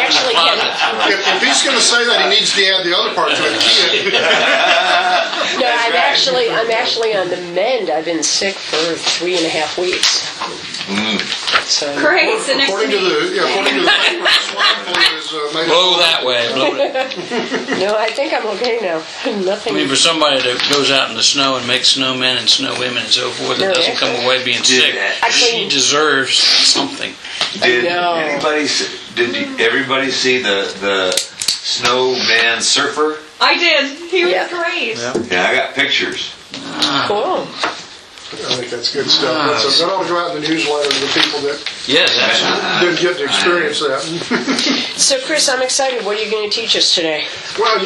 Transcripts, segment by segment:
actually can. If he's going to say that, he needs to add the other part to it. No, I'm actually on the mend. I've been sick for 3.5 weeks. So, Great. So next according to the paper, swine flu is Blow that way. Blow it. no, I think I'm okay now. Nothing. I mean, for somebody that goes out in the snow and makes snowmen and snow women and so forth and doesn't come away being sick, she deserves something. Did everybody see the snowman surfer? I did. He was great. Yeah, I got pictures. Cool. I think that's good stuff. That ought to go out in the newsletter to the people that didn't get to experience that. So, Chris, I'm excited. What are you going to teach us today? Well,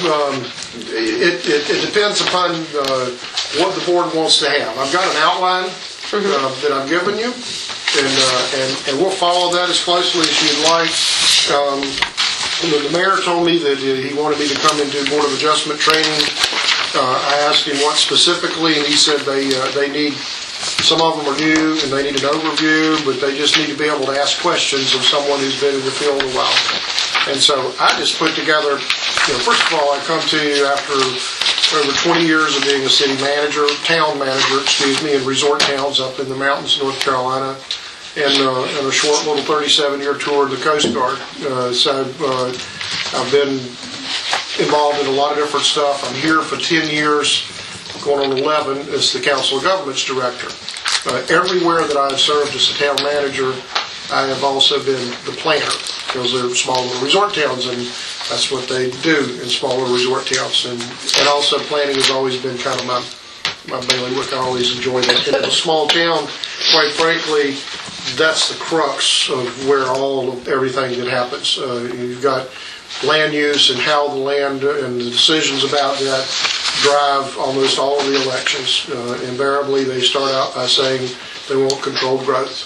it depends upon what the board wants to have. I've got an outline that I've given you, and we'll follow that as closely as you'd like. The mayor told me that he wanted me to come and do Board of Adjustment training. I asked him what specifically, and he said they need, some of them are new and they need an overview, but they just need to be able to ask questions of someone who's been in the field a while. And so I just put together, first of all, I come to you after over 20 years of being a city manager, town manager, in resort towns up in the mountains of North Carolina, and a short little 37-year tour of the Coast Guard. So I've been involved in a lot of different stuff. I'm here for 10 years, going on 11, as the Council of Governments Director. Everywhere that I've served as a town manager, I have also been the planner, because they're small little resort towns, and that's what they do in smaller resort towns. And also planning has always been kind of my bailiwick. I always enjoy that. And in a small town, quite frankly, that's the crux of where everything that happens. You've got land use and how the land and the decisions about that drive almost all of the elections. Invariably, they start out by saying they want controlled growth.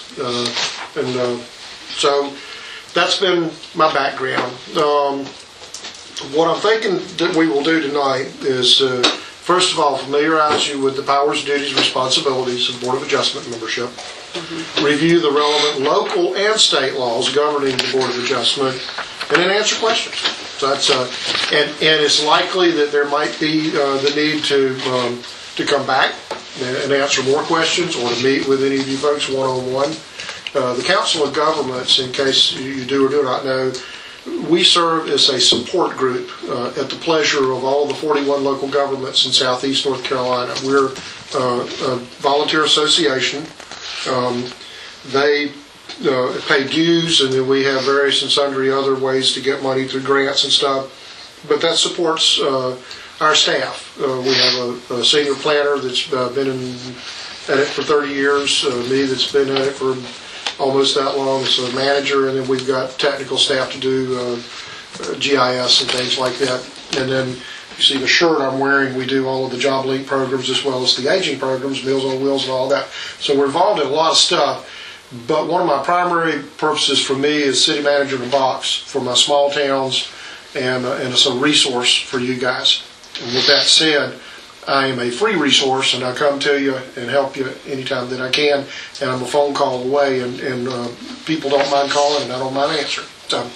So that's been my background. What I'm thinking that we will do tonight is, first of all, familiarize you with the powers, duties, responsibilities of Board of Adjustment membership. Review the relevant local and state laws governing the Board of Adjustment, and then answer questions. So that's and it's likely that there might be the need to come back and answer more questions, or to meet with any of you folks one-on-one. The Council of Governments, in case you do or do not know, we serve as a support group at the pleasure of all the 41 local governments in southeast North Carolina. We're a volunteer association. They pay dues, and then we have various and sundry other ways to get money through grants and stuff. But that supports our staff. We have a senior planner that's been at it for 30 years, me that's been at it for almost that long as a manager, and then we've got technical staff to do GIS and things like that. And then you see the shirt I'm wearing, we do all of the Job Link programs as well as the aging programs, Meals on Wheels and all that. So we're involved in a lot of stuff, but one of my primary purposes for me is city manager in a box for my small towns, and it's a resource for you guys. And with that said, I am a free resource, and I come to you and help you anytime that I can, and I'm a phone call away, and people don't mind calling, and I don't mind answering. So,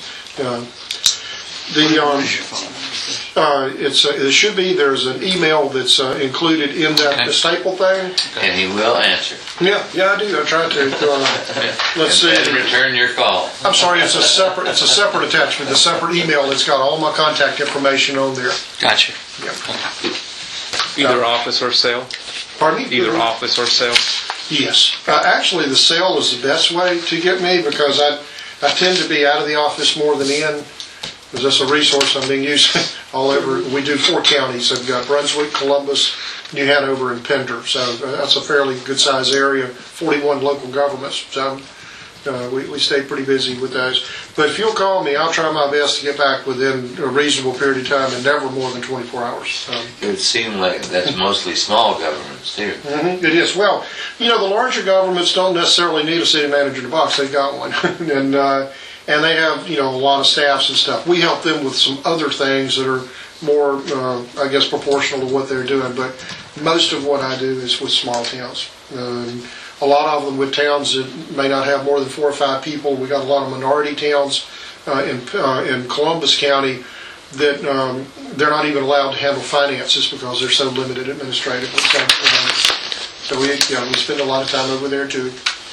it should be, there's an email that's included in that the staple thing. And he will answer. Yeah, I do. I try to. Let's see. And return your call. I'm sorry, it's a separate attachment, a separate email that's got all my contact information on there. Gotcha. Yeah. Either office or sale? Pardon me? Either office or sale? Yes. Actually, the sale is the best way to get me, because I tend to be out of the office more than in, because that's a resource I'm being used all over. We do 4 counties. I've got Brunswick, Columbus, New Hanover, and Pender. So that's a fairly good-sized area, 41 local governments. So we stay pretty busy with those. But if you'll call me, I'll try my best to get back within a reasonable period of time, and never more than 24 hours. It would seem like that's mostly small governments, too. Mm-hmm. It is. Well, the larger governments don't necessarily need a city manager in a box. They've got one. And they have, a lot of staffs and stuff. We help them with some other things that are more, I guess, proportional to what they're doing. But most of what I do is with small towns. A lot of them with towns that may not have more than 4 or 5 people. We got a lot of minority towns in Columbus County that they're not even allowed to handle finances because they're so limited administratively. So we spend a lot of time over there too.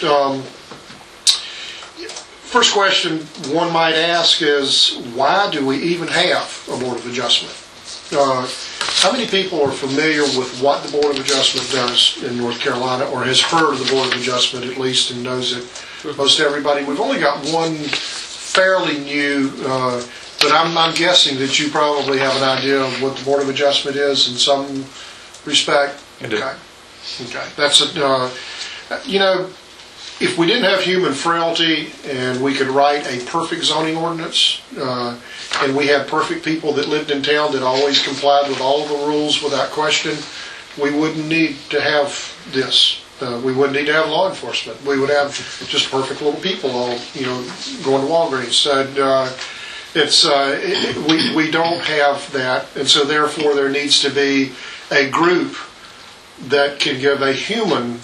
First question one might ask is, why do we even have a Board of Adjustment? How many people are familiar with what the Board of Adjustment does in North Carolina, or has heard of the Board of Adjustment at least and knows it? Most everybody. We've only got one fairly new, but I'm guessing that you probably have an idea of what the Board of Adjustment is in some respect. I do. Okay. That's if we didn't have human frailty and we could write a perfect zoning ordinance, and we had perfect people that lived in town that always complied with all of the rules without question, we wouldn't need to have this. We wouldn't need to have law enforcement. We would have just perfect little people all, going to Walgreens. So we don't have that, and so therefore there needs to be a group that can give a human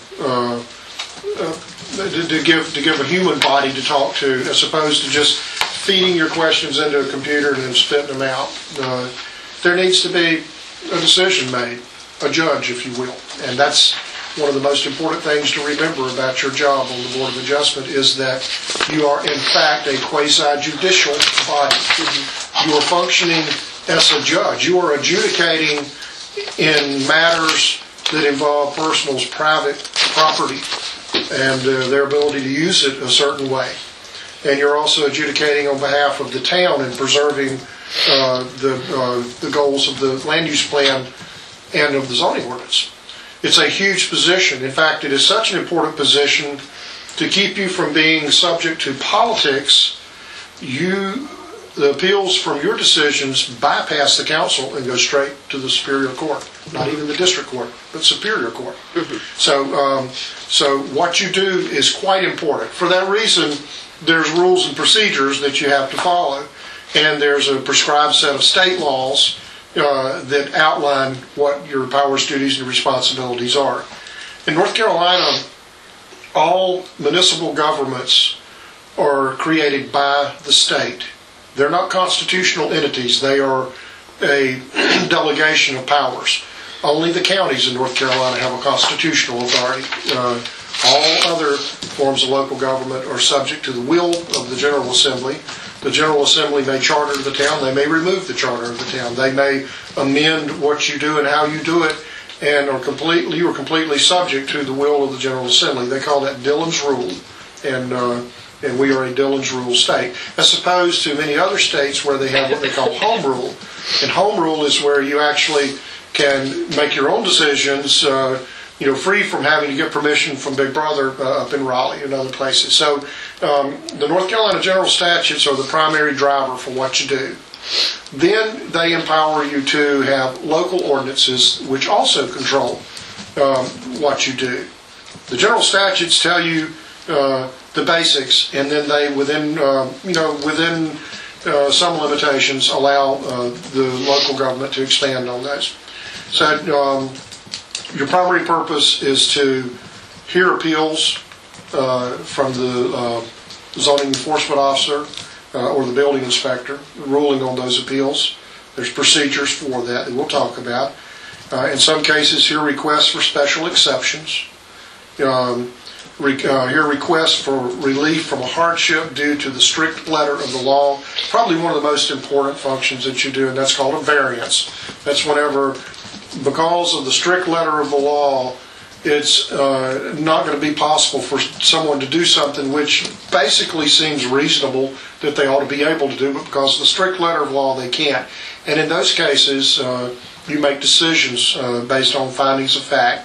to give a human body to talk to, as opposed to just feeding your questions into a computer and then spitting them out. There needs to be a decision made, a judge, if you will, and that's one of the most important things to remember about your job on the Board of Adjustment, is that you are in fact a quasi-judicial body. You are functioning as a judge. You are adjudicating in matters that involve person's private property and their ability to use it a certain way. And you're also adjudicating on behalf of the town and preserving the goals of the land use plan and of the zoning ordinance. It's a huge position. In fact, it is such an important position to keep you from being subject to politics. The appeals from your decisions bypass the council and go straight to the Superior Court. Not even the District Court, but Superior Court. So what you do is quite important. For that reason, there's rules and procedures that you have to follow, and there's a prescribed set of state laws that outline what your powers, duties, and responsibilities are. In North Carolina, all municipal governments are created by the state. They're not constitutional entities. They are a delegation of powers. Only the counties in North Carolina have a constitutional authority. All other forms of local government are subject to the will of the General Assembly. The General Assembly may charter the town. They may remove the charter of the town. They may amend what you do and how you do it, and you are completely subject to the will of the General Assembly. They call that Dillon's Rule, and we are a Dillon's Rule state, as opposed to many other states where they have what they call Home Rule. And Home Rule is where you actually can make your own decisions, free from having to get permission from Big Brother up in Raleigh and other places. So the North Carolina General Statutes are the primary driver for what you do. Then they empower you to have local ordinances which also control what you do. The General Statutes tell you the basics, and then they, within some limitations, allow the local government to expand on those. So your primary purpose is to hear appeals from the zoning enforcement officer or the building inspector, ruling on those appeals. There's procedures for that we'll talk about. In some cases, hear requests for special exceptions. Hear requests for relief from a hardship due to the strict letter of the law. Probably one of the most important functions that you do, and that's called a variance. That's whenever, because of the strict letter of the law, it's not going to be possible for someone to do something which basically seems reasonable that they ought to be able to do, but because of the strict letter of law, they can't. And in those cases, you make decisions based on findings of fact.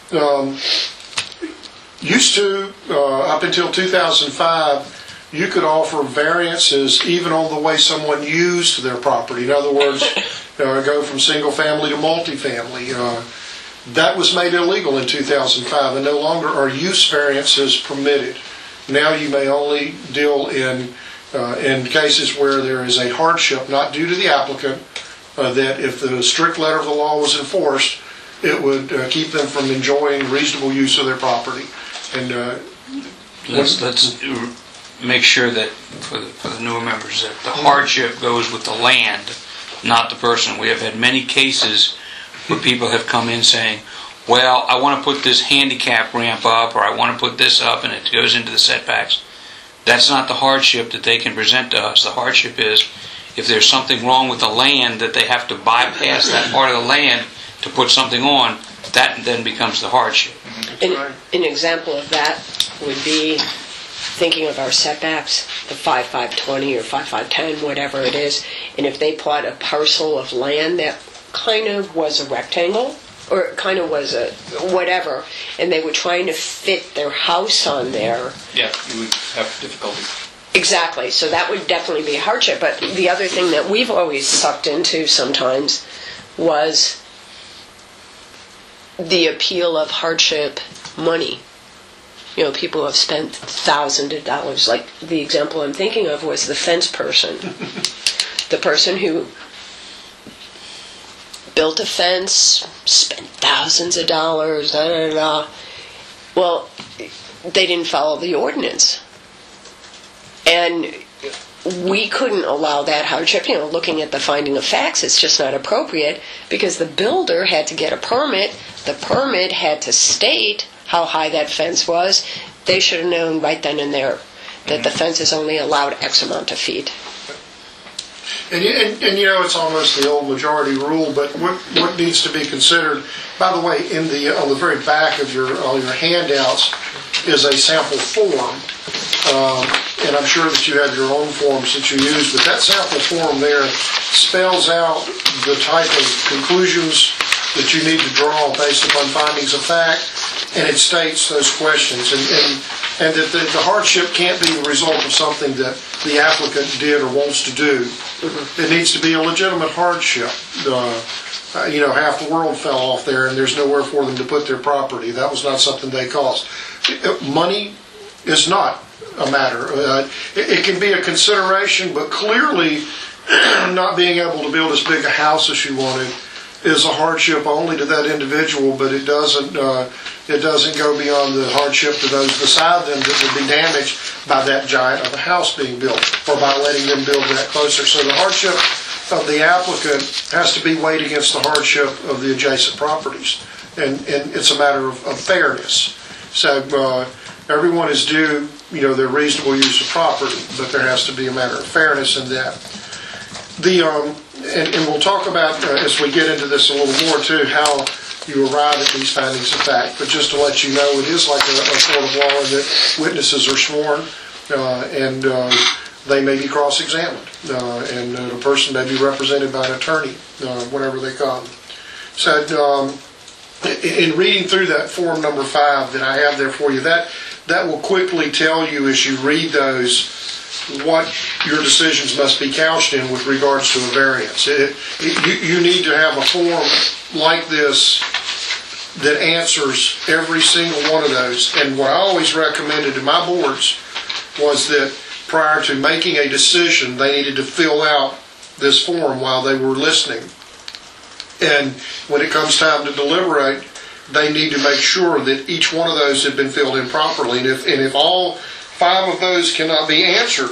Used to, up until 2005, you could offer variances even on the way someone used their property. In other words, go from single family to multifamily. That was made illegal in 2005, and no longer are use variances permitted. Now you may only deal in cases where there is a hardship, not due to the applicant, that if the strict letter of the law was enforced, it would keep them from enjoying reasonable use of their property. And let's make sure that, for the newer members, that the hardship goes with the land, not the person. We have had many cases where people have come in saying, well, I want to put this handicap ramp up, or I want to put this up, and it goes into the setbacks. That's not the hardship that they can present to us. The hardship is if there's something wrong with the land that they have to bypass that part of the land to put something on, that then becomes the hardship. An example of that would be thinking of our setbacks, the 5520 or 5510, whatever it is, and if they plot a parcel of land that kind of was a rectangle, or it kind of was a whatever, and they were trying to fit their house on there. Yeah, you would have difficulty. Exactly, so that would definitely be a hardship. But the other thing that we've always sucked into sometimes was the appeal of hardship money. You know, people have spent thousands of dollars. Like the example I'm thinking of was the fence person. The person who built a fence, spent thousands of dollars, Well, they didn't follow the ordinance. And we couldn't allow that hardship. You know, looking at the finding of facts, it's just not appropriate because the builder had to get a permit. The permit had to state how high that fence was. They should have known right then and there that the fence is only allowed X amount of feet. And you know, it's almost the old majority rule, but what needs to be considered, by the way, on the very back of all your handouts is a sample form. And I'm sure that you have your own forms that you use, but that sample form there spells out the type of conclusions that you need to draw based upon findings of fact, and it states those questions, and that the hardship can't be the result of something that the applicant did or wants to do. It needs to be a legitimate hardship. You know, half the world fell off there, and there's nowhere for them to put their property. That was not something they caused. Money is not a matter. It can be a consideration, but clearly not being able to build as big a house as you wanted is a hardship only to that individual, but it doesn't go beyond the hardship to those beside them that would be damaged by that giant of a house being built or by letting them build that closer. So the hardship of the applicant has to be weighed against the hardship of the adjacent properties, and it's a matter of fairness. So everyone is due, you know, their reasonable use of property, but there has to be a matter of fairness in that. And we'll talk about, as we get into this a little more too, how you arrive at these findings of fact. But just to let you know, it is like a court of law in that witnesses are sworn and they may be cross-examined. And a person may be represented by an attorney whenever they come. So in reading through that form number 5 that I have there for you, that will quickly tell you as you read those what your decisions must be couched in with regards to a variance. You need to have a form like this that answers every single one of those. And what I always recommended to my boards was that prior to making a decision, they needed to fill out this form while they were listening. And when it comes time to deliberate, they need to make sure that each one of those had been filled in properly. And if all 5 of those cannot be answered,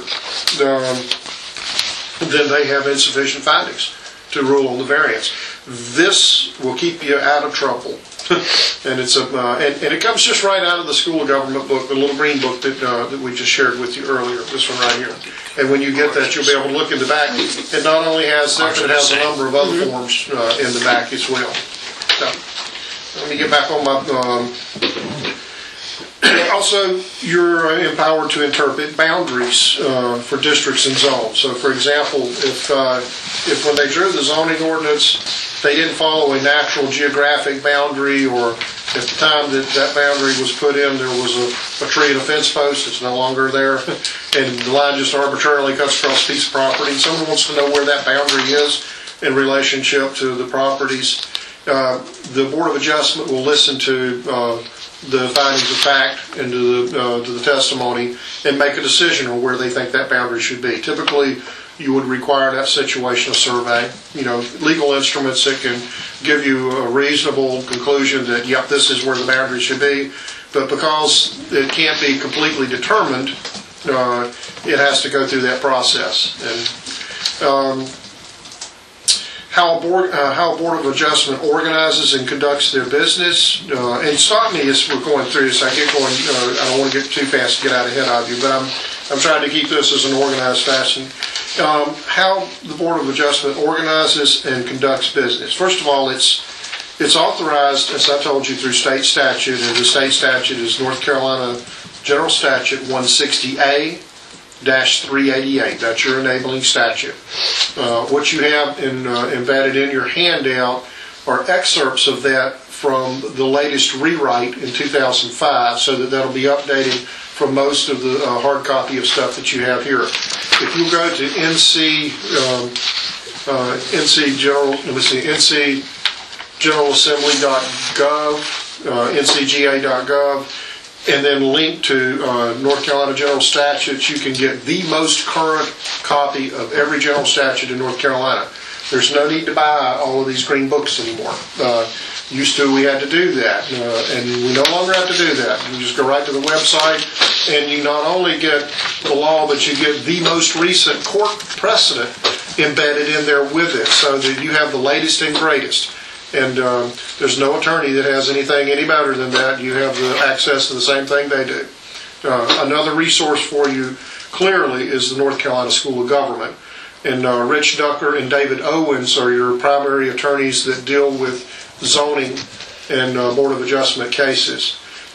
then they have insufficient findings to rule on the variance. This will keep you out of trouble. And it's and it comes just right out of the School of Government book, the little green book that we just shared with you earlier, this one right here. And when you get that, you'll be able to look in the back. It not only has that, but it has a number of other forms in the back as well. So, let me get back on my... Also, you're empowered to interpret boundaries for districts and zones. So, for example, if when they drew the zoning ordinance, they didn't follow a natural geographic boundary, or at the time that boundary was put in, there was a tree and a fence post. It's no longer there, and the line just arbitrarily cuts across a piece of property. Someone wants to know where that boundary is in relationship to the properties. The Board of Adjustment will listen to the findings of fact and to the testimony and make a decision on where they think that boundary should be. Typically, you would require that situation a survey, legal instruments that can give you a reasonable conclusion that, yep, this is where the boundary should be. But because it can't be completely determined, it has to go through that process. And how a board of adjustment organizes and conducts their business. And stop me as we're going through this. I get going. I don't want to get too fast to get out ahead of you, but I'm trying to keep this as an organized fashion. How the Board of Adjustment organizes and conducts business. First of all, it's authorized, as I told you, through state statute, and the state statute is North Carolina General Statute 160A-388. That's your enabling statute. What you have embedded in your handout are excerpts of that from the latest rewrite in 2005, so that'll be updated from most of the hard copy of stuff that you have here. If you go to ncgeneralassembly.gov, ncga.gov, and then link to North Carolina General Statutes, you can get the most current copy of every general statute in North Carolina. There's no need to buy all of these green books anymore. Used to, we had to do that, and we no longer have to do that. You just go right to the website, and you not only get the law, but you get the most recent court precedent embedded in there with it, so that you have the latest and greatest. And there's no attorney that has anything any better than that. You have the access to the same thing they do. Another resource for you, clearly, is the North Carolina School of Government. And Rich Ducker and David Owens are your primary attorneys that deal with zoning and Board of Adjustment cases.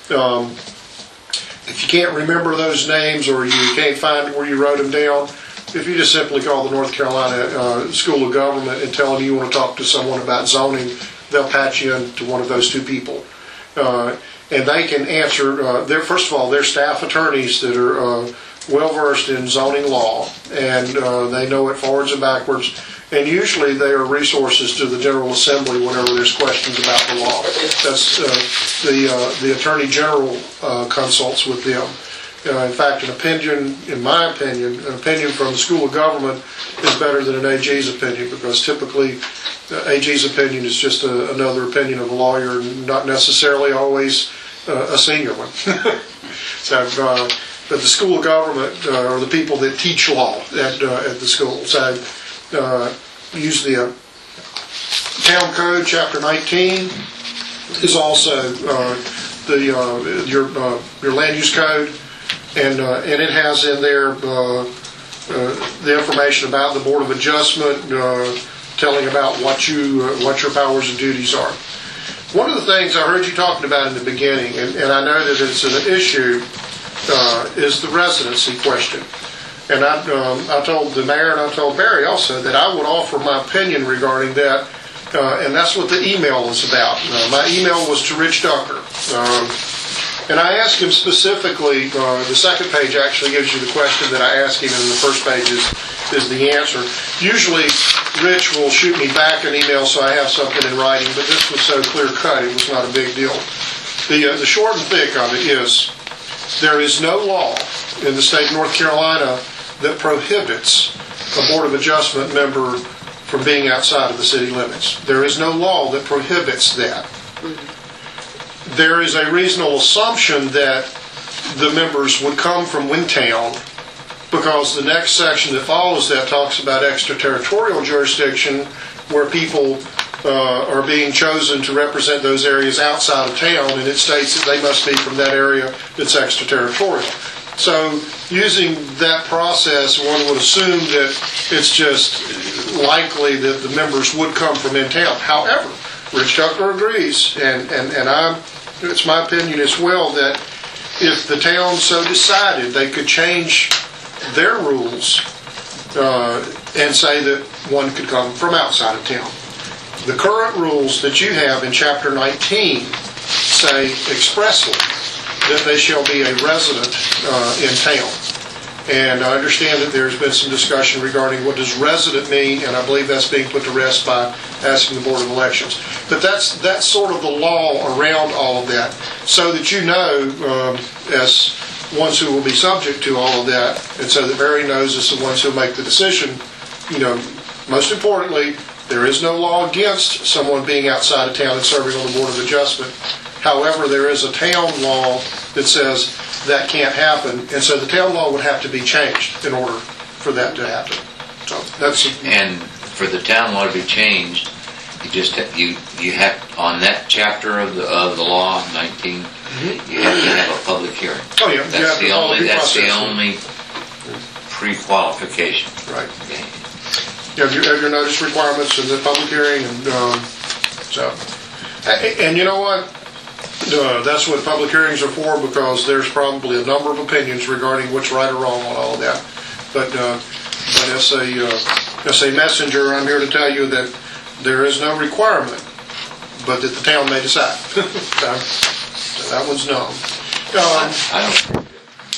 If you can't remember those names, or you can't find where you wrote them down, if you just simply call the North Carolina School of Government and tell them you want to talk to someone about zoning, they'll patch you into one of those two people. And they can answer, first of all, they're staff attorneys that are well-versed in zoning law, and they know it forwards and backwards. And usually they are resources to the General Assembly whenever there's questions about the law. That's the Attorney General consults with them. In fact, in my opinion, an opinion from the School of Government is better than an AG's opinion, because typically AG's opinion is just another opinion of a lawyer, not necessarily always a senior one. But the School of Government are the people that teach law at the school. So use the Town Code, Chapter 19 is also your land use code. And it has in there the information about the Board of Adjustment, telling about what your powers and duties are. One of the things I heard you talking about in the beginning, and I know that it's an issue, is the residency question. And I told the mayor and I told Barry also that I would offer my opinion regarding that, and that's what the email is about. My email was to Rich Ducker. And I asked him specifically, the second page actually gives you the question that I asked him, and the first page is the answer. Usually, Rich will shoot me back an email so I have something in writing, but this was so clear-cut, it was not a big deal. The short and thick of it is, there is no law in the state of North Carolina that prohibits a Board of Adjustment member from being outside of the city limits. There is no law that prohibits that. There is a reasonable assumption that the members would come from Windtown, because the next section that follows that talks about extraterritorial jurisdiction, where people are being chosen to represent those areas outside of town, and it states that they must be from that area that's extraterritorial. So using that process, one would assume that it's just likely that the members would come from in town. However, Rich Tucker agrees, and it's my opinion as well, that if the town so decided, they could change their rules and say that one could come from outside of town. The current rules that you have in Chapter 19 say expressly that they shall be a resident in town. And I understand that there's been some discussion regarding what does resident mean, and I believe that's being put to rest by asking the Board of Elections. But that's sort of the law around all of that, so that you know, as ones who will be subject to all of that, and so that Barry knows as the ones who make the decision, most importantly, there is no law against someone being outside of town and serving on the Board of Adjustment. However, there is a town law that says that can't happen, and so the town law would have to be changed in order for that to happen. So that's And for the town law to be changed, you just have, you have on that chapter of the law 19. You have to have a public hearing. oh yeah, you have to follow due That's the process. only pre-qualification. Right. Okay. You have your notice requirements and the public hearing, and so. And you know what? That's what public hearings are for, because there's probably a number of opinions regarding what's right or wrong on all of that. But as a messenger, I'm here to tell you that there is no requirement, but that the town may decide. So that one's no. I don't.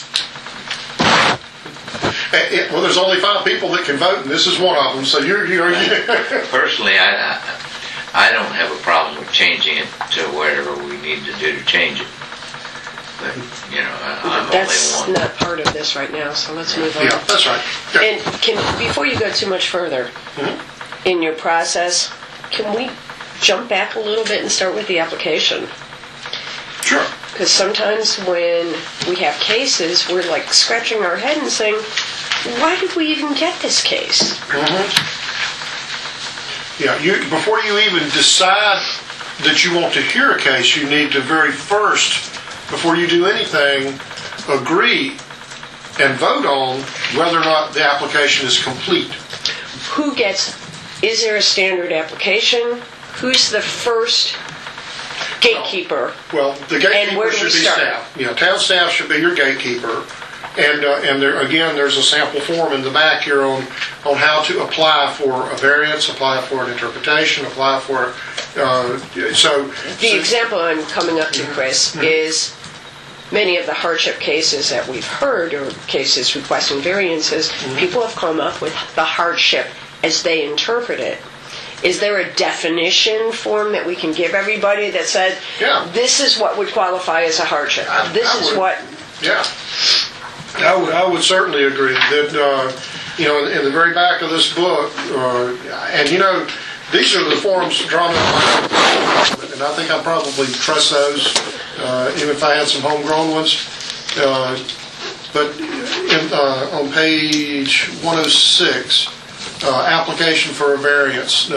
Well, there's only 5 people that can vote, and this is one of them. So you're Personally, I don't have a problem with changing it to whatever we need to do to change it. But, you know, I'm That's only one. not part of this right now, so let's move on. yeah, that's right. Okay. And before you go too much further in your process, can we jump back a little bit and start with the application? Sure. Because sometimes when we have cases, we're like scratching our head and saying, why did we even get this case? Yeah, before you even decide that you want to hear a case, you need to very first, before you do anything, agree and vote on whether or not the application is complete. Is there a standard application? Who's the first gatekeeper? Well, the And where gatekeeper do we should be start? staff. Yeah, town staff should be your gatekeeper. And there, again, there's a sample form in the back here on how to apply for a variance, apply for an interpretation, apply for, The example I'm coming up to, Chris, is many of the hardship cases that we've heard, or cases requesting variances, people have come up with the hardship as they interpret it. Is there a definition form that we can give everybody that said, Yeah. this is what would qualify as a hardship? This is would. what... Yeah, I would certainly agree that, in the very back of this book, and these are the forms drawn up by, and I think I probably trust those, even if I had some homegrown ones. But on page 106, application for a variance,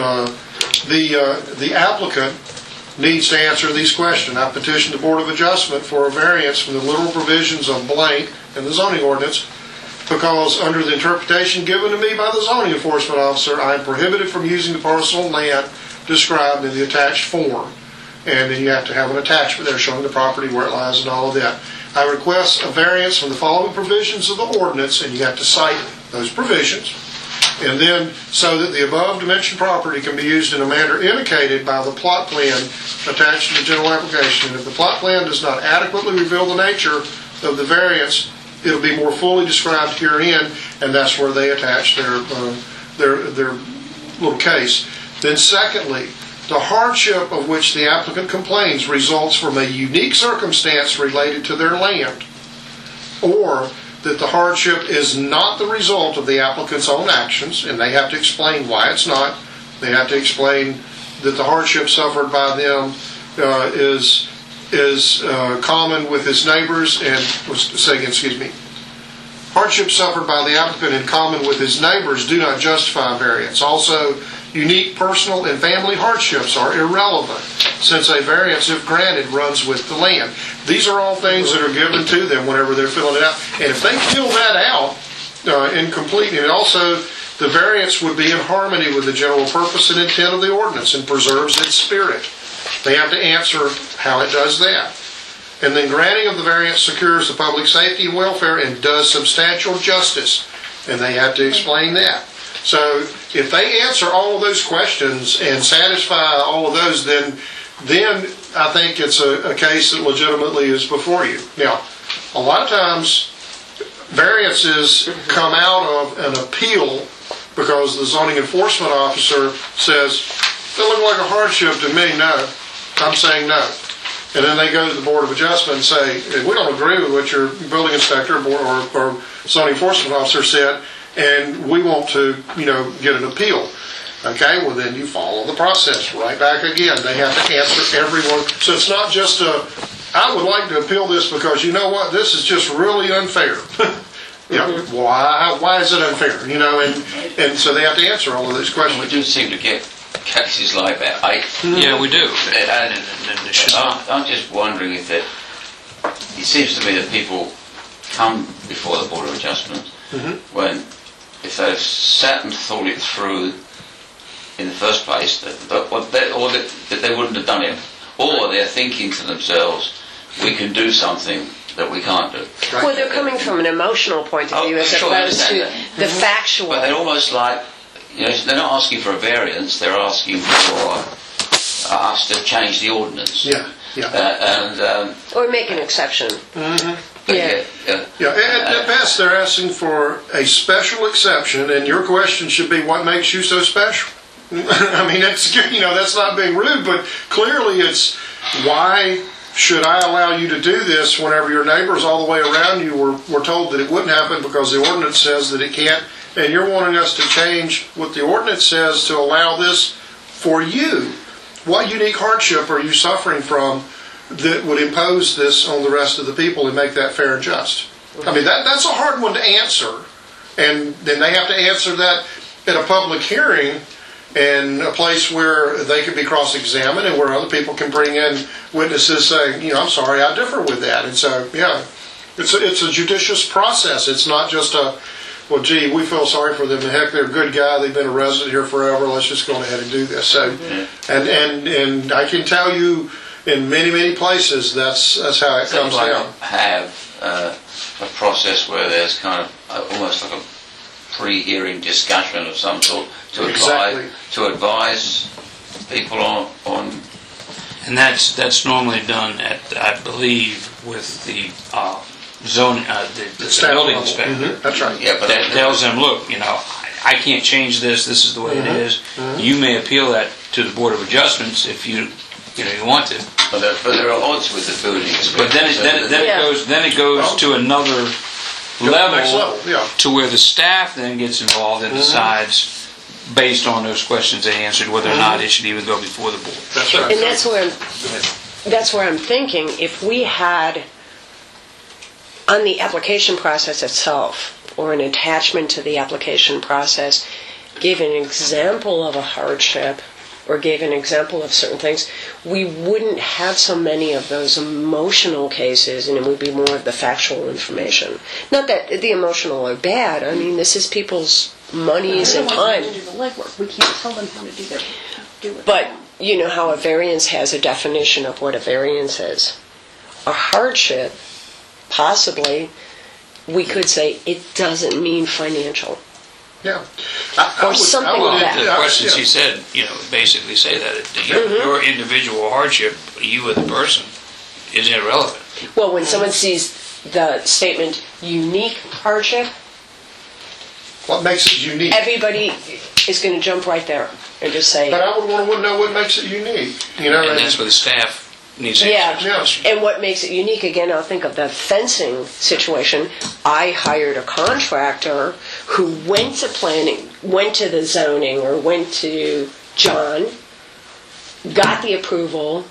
the applicant needs to answer these questions. I petitioned the Board of Adjustment for a variance from the literal provisions of blank in the zoning ordinance because under the interpretation given to me by the zoning enforcement officer, I am prohibited from using the parcel of land described in the attached form. And then you have to have an attachment there showing the property, where it lies, and all of that. I request a variance from the following provisions of the ordinance, and you have to cite those provisions. And then, so that the above-dimensioned property can be used in a manner indicated by the plot plan attached to the general application. And if the plot plan does not adequately reveal the nature of the variance, it'll be more fully described herein, and that's where they attach their little case. Then secondly, the hardship of which the applicant complains results from a unique circumstance related to their land, or that the hardship is not the result of the applicant's own actions, and they have to explain why it's not. They have to explain that the hardship suffered by them is common with his neighbors, and hardship suffered by the applicant in common with his neighbors do not justify variance. Also, unique personal and family hardships are irrelevant, since a variance, if granted, runs with the land. These are all things that are given to them whenever they're filling it out. And if they fill that out incomplete, and also the variance would be in harmony with the general purpose and intent of the ordinance and preserves its spirit. They have to answer how it does that. And then granting of the variance secures the public safety and welfare and does substantial justice. And they have to explain that. So if they answer all of those questions and satisfy all of those, then I think it's a case that legitimately is before you. Now, a lot of times variances come out of an appeal because the zoning enforcement officer says, "That look like a hardship to me." No, I'm saying no. And then they go to the Board of Adjustment and say, "If we don't agree with what your building inspector or zoning enforcement officer said, and we want to, get an appeal." Okay, well then you follow the process right back again. They have to answer everyone. So it's not just I would like to appeal this because you know what, this is just really unfair. Why is it unfair? And so they have to answer all of these We questions. do seem to get cases like that. Yeah, we do. And It should not. I'm just wondering if it seems to me that people come before the Board of Adjustment when, if they've sat and thought it through in the first place, that they wouldn't have done it, or they're thinking to themselves, we can do something that we can't do. Well, they're coming from an emotional point of view as sure, I opposed to understand the factual. But they're almost like, they're not asking for a variance, they're asking for us to change the ordinance. Or make an exception. Yeah. At best, they're asking for a special exception, and your question should be, what makes you so special? I mean, that's not being rude, but clearly it's, why should I allow you to do this whenever your neighbors all the way around you were told that it wouldn't happen because the ordinance says that it can't, and you're wanting us to change what the ordinance says to allow this for you? What unique hardship are you suffering from that would impose this on the rest of the people and make that fair and just? I mean, that's a hard one to answer, and then they have to answer that at a public hearing and a place where they can be cross-examined and where other people can bring in witnesses saying, I'm sorry, I differ with that. And so, it's a judicious process. It's not just well, gee, we feel sorry for them. Heck, they're a good guy. They've been a resident here forever. Let's just go ahead and do this. So, and I can tell you, in many, many places, that's how it comes down. Have a process where there's kind of almost like a pre-hearing discussion of some sort to advise people on. And that's normally done at, I believe, with the zoning, the building inspector. That's right. Yeah, but That tells them, look, I can't change this. This is the way it is. You may appeal that to the Board of Adjustments if you want to. But there are odds with the building inspector. But then it goes to another level, to where the staff then gets involved and decides, based on those questions they answered, whether or not it should even go before the board. That's right. And that's where I'm thinking, if we had on the application process itself, or an attachment to the application process, gave an example of a hardship, or gave an example of certain things, we wouldn't have so many of those emotional cases, and it would be more of the factual information. Not that the emotional are bad. I mean, this is people's monies and time. To do the legwork. We can't tell them how to do it. But you know how a variance has a definition of what a variance is. A hardship, possibly, we could say it doesn't mean financial. Yeah. Or something like that. The questions he said, basically say that your individual hardship, you as a person, is irrelevant. Well, when someone sees the statement unique hardship, What makes it unique? everybody is going to jump right there and just say, But I would want to know what makes it unique. And that's where the staff needs to yeah. answer those questions. And what makes it unique, again, I'll think of the fencing situation. I hired a contractor who went to planning, went to the zoning, or went to John, got the approval,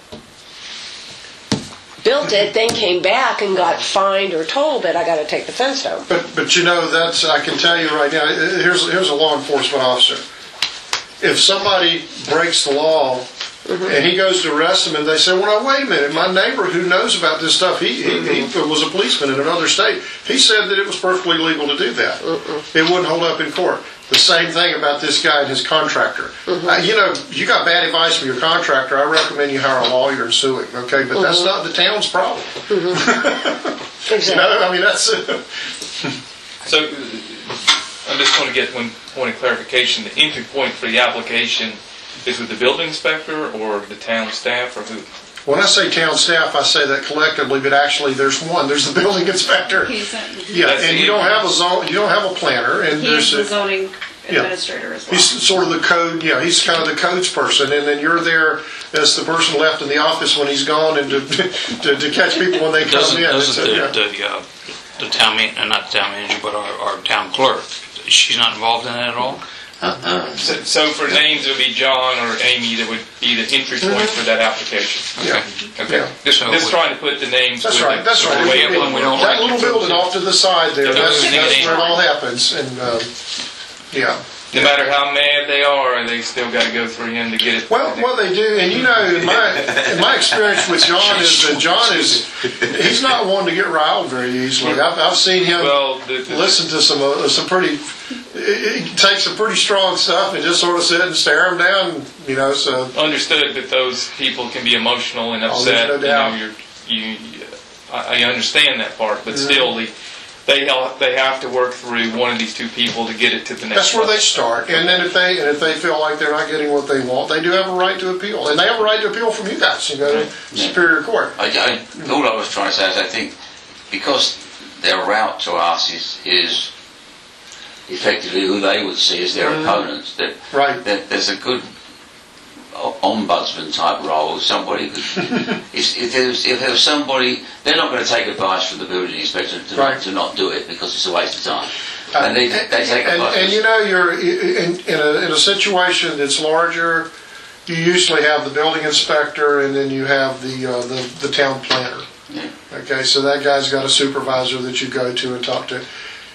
built it, then came back and got fined or told that I got to take the fence down. But that's, I can tell you right now, here's a law enforcement officer. If somebody breaks the law and he goes to arrest them and they say, well, no, wait a minute, my neighbor who knows about this stuff, he was a policeman in another state. He said that it was perfectly legal to do that. It wouldn't hold up in court. The same thing about this guy and his contractor. You got bad advice from your contractor, I recommend you hire a lawyer and sue him, okay? But that's not the town's problem. Exactly. I mean, that's... So, I just want to get one point of clarification. The entry point for the application is with the building inspector or the town staff or who? When I say town staff, I say that collectively, but actually there's one. There's the building inspector. And you don't have a zone, you don't have a planner, and He's there's the zoning administrator as well. He's sort of the code. He's kind of the codes person, and then you're there as the person left in the office when he's gone, and to catch people when they come in. Doesn't the town manager, not the town manager, but our town clerk, she's not involved in that at all? So for names, it would be John or Amy that would be the entry point for that application. Yeah. Okay. Yeah. Just trying to put the names. That's with right. the- That's with right. the way That everyone would that little building off to the side there. That's where it all happens. And yeah. No matter how mad they are, they still got to go through him to get it. Well, they do, and you know, in my experience with John is that he's not one to get riled very easily. I've seen him listen to some pretty. He takes some pretty strong stuff and just sort of sit and stare him down, you know. So understood that those people can be emotional and upset. no doubt. I understand that part, but still, they have to work through one of these two people to get it to the next. That's where level. they start, and then if they feel like they're not getting what they want, they do have a right to appeal, and they have a right to appeal from you guys. You go to Superior Court. All I was trying to say is I think because their route to us is effectively who they would see as their opponents. Right. There's a good ombudsman type role. Somebody could, if there was somebody, they're not going to take advice from the building inspector to not do it because it's a waste of time. And they take advice. And you know, you're in a situation that's larger. You usually have the building inspector, and then you have the town planner. Yeah. Okay, so that guy's got a supervisor that you go to and talk to.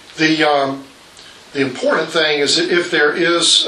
The important thing is that if there is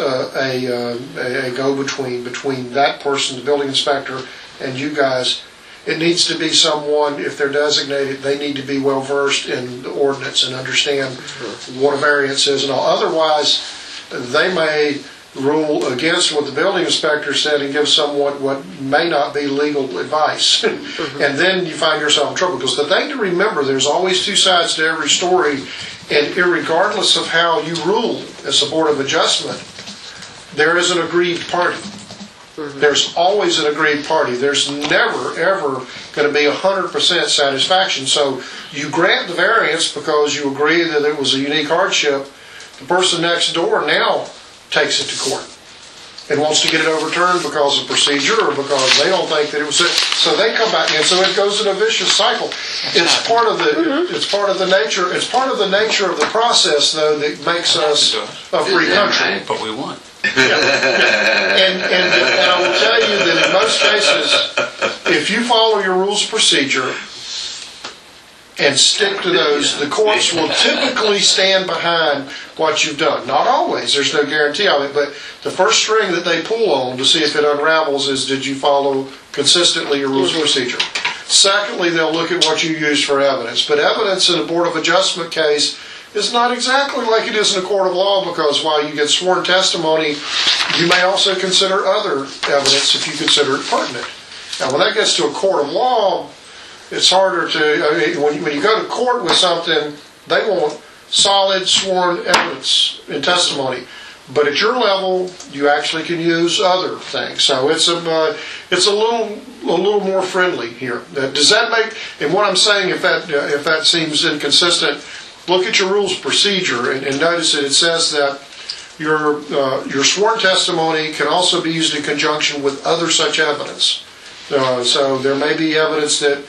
a go-between between that person, the building inspector, and you guys, it needs to be someone, if they're designated, they need to be well-versed in the ordinance and understand what a variance is and all. Otherwise, they may rule against what the building inspector said and give someone what may not be legal advice. And then you find yourself in trouble. Because the thing to remember, there's always two sides to every story. And irregardless of how you rule as a Board of Adjustment, there is an aggrieved party. There's always an aggrieved party. There's never, ever going to be 100% satisfaction. So you grant the variance because you agree that it was a unique hardship. The person next door now takes it to court and wants to get it overturned because of procedure or because they don't think that it was it. So they come back, and so it goes in a vicious cycle. It's part of the nature. It's part of the nature of the process, though, that makes us a free country. But we won. And I will tell you that in most cases, if you follow your rules of procedure and stick to those, the courts will typically stand behind what you've done. Not always, there's no guarantee of it, but the first string that they pull on to see if it unravels is, did you follow consistently your rules of procedure? Secondly, they'll look at what you used for evidence. But evidence in a Board of Adjustment case is not exactly like it is in a court of law, because while you get sworn testimony, you may also consider other evidence if you consider it pertinent. Now, when that gets to a court of law, it's harder to, when you go to court with something, they want solid sworn evidence and testimony. But at your level, you actually can use other things. So it's a little more friendly here. Does that make? And what I'm saying, if that seems inconsistent, look at your rules of procedure and notice that it says that your sworn testimony can also be used in conjunction with other such evidence. So there may be evidence that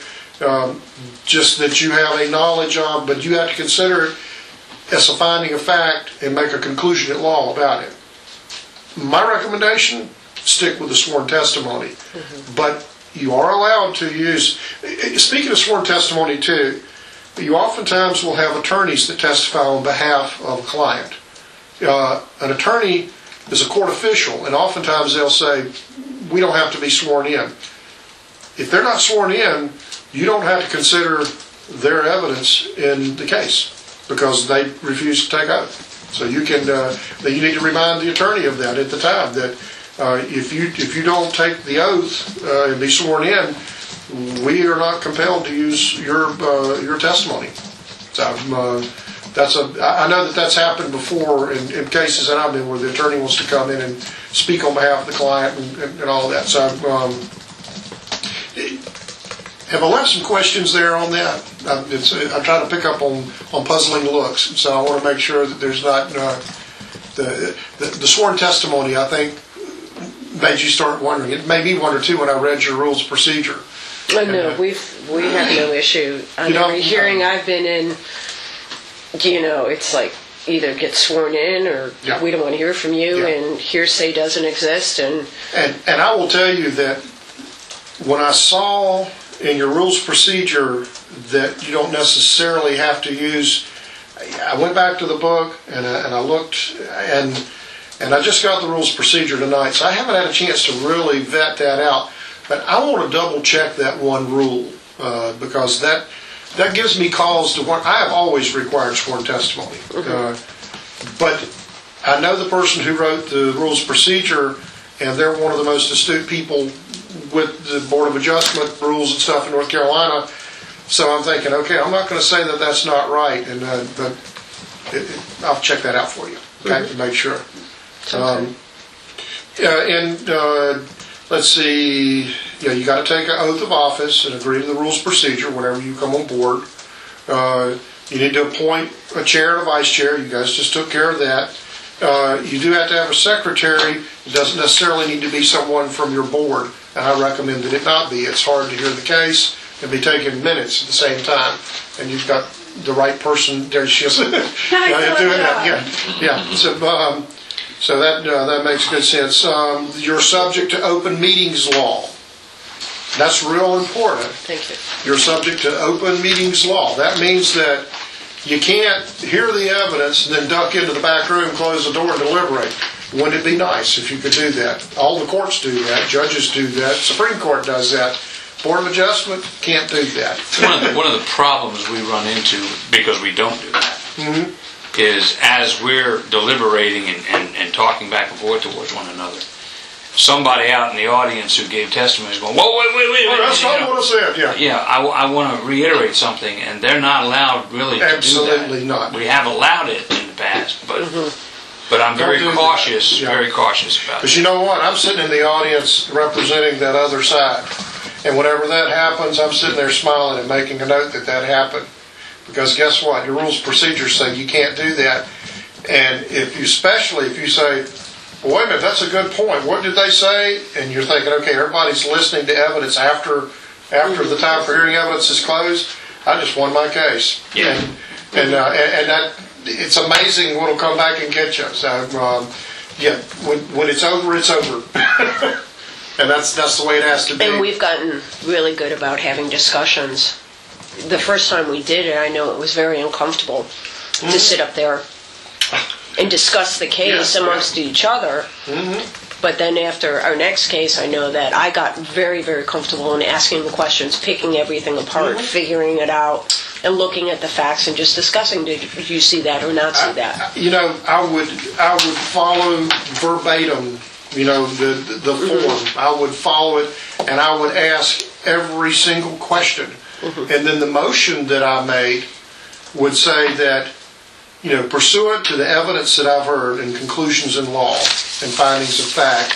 just that you have a knowledge of, but you have to consider it as a finding of fact and make a conclusion at law about it. My recommendation, stick with the sworn testimony. But you are allowed to use, speaking of sworn testimony too, you oftentimes will have attorneys that testify on behalf of a client. An attorney is a court official, and oftentimes they'll say, we don't have to be sworn in. If they're not sworn in, you don't have to consider their evidence in the case because they refuse to take oath. So you can, you need to remind the attorney of that at the time, that if you don't take the oath and be sworn in, we are not compelled to use your testimony. So I know that's happened before in cases that I've been where the attorney wants to come in and speak on behalf of the client and all that. So have I left some questions there on that? I try to pick up on puzzling looks, so I want to make sure that there's not the sworn testimony. I think made you start wondering. It made me wonder too when I read your rules of procedure. No, we have no issue. On every hearing I've been in, it's like either get sworn in or Yeah. we don't want to hear from you, Yeah. and hearsay doesn't exist. And I will tell you that when I saw in your rules of procedure that you don't necessarily have to use, I went back to the book and I looked, and I just got the rules of procedure tonight, so I haven't had a chance to really vet that out. But I want to double check that one rule because that gives me cause to want. I have always required sworn testimony, but I know the person who wrote the rules of procedure, and they're one of the most astute people with the Board of Adjustment rules and stuff in North Carolina. So I'm thinking, okay, I'm not going to say that that's not right, and but I'll check that out for you, okay, to make sure. Let's see. Yeah, you got to take an oath of office and agree to the rules of procedure whenever you come on board. You need to appoint a chair and a vice chair. You guys just took care of that. You do have to have a secretary. It doesn't necessarily need to be someone from your board, and I recommend that it not be. It's hard to hear the case and be taking minutes at the same time, and you've got the right person. There she is. Doing that. Yeah. So that makes good sense. You're subject to open meetings law. That's real important. thank you. You're subject to open meetings law. That means that you can't hear the evidence and then duck into the back room, close the door, and deliberate. Wouldn't it be nice if you could do that? All the courts do that. Judges do that. Supreme Court does that. Board of Adjustment can't do that. One of the problems we run into, because we don't do that, is as we're deliberating and talking back and forth towards one another, somebody out in the audience who gave testimony is going, whoa, wait. That's not what I said, yeah. Yeah, I want to reiterate something, and they're not allowed really to Absolutely do that. not. We have allowed it in the past, but I'm very Don't do cautious, that. Yeah. very cautious about it. Because you know what? I'm sitting in the audience representing that other side. And whenever that happens, I'm sitting there smiling and making a note that happened. Because guess what? Your rules of procedure say you can't do that. And especially if you say, well, wait a minute, that's a good point. What did they say? And you're thinking, okay, everybody's listening to evidence after the time for hearing evidence is closed. I just won my case. Yeah. And that it's amazing what'll come back and get you. So when it's over, it's over. And that's the way it has to be. And we've gotten really good about having discussions. The first time we did it, I know it was very uncomfortable to sit up there and discuss the case amongst each other. But then after our next case, I know that I got very, very comfortable in asking the questions, picking everything apart, figuring it out, and looking at the facts and just discussing, did you see that or not see that? I would follow verbatim, the form. I would follow it, and I would ask every single question. And then the motion that I made would say that, pursuant to the evidence that I've heard and conclusions in law and findings of fact,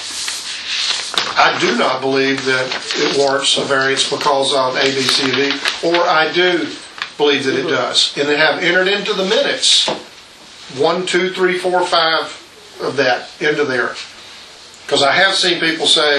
I do not believe that it warrants a variance because of A, B, C, D, or I do believe that it does. And they have entered into the minutes 1, 2, 3, 4, 5 of that into there. Because I have seen people say,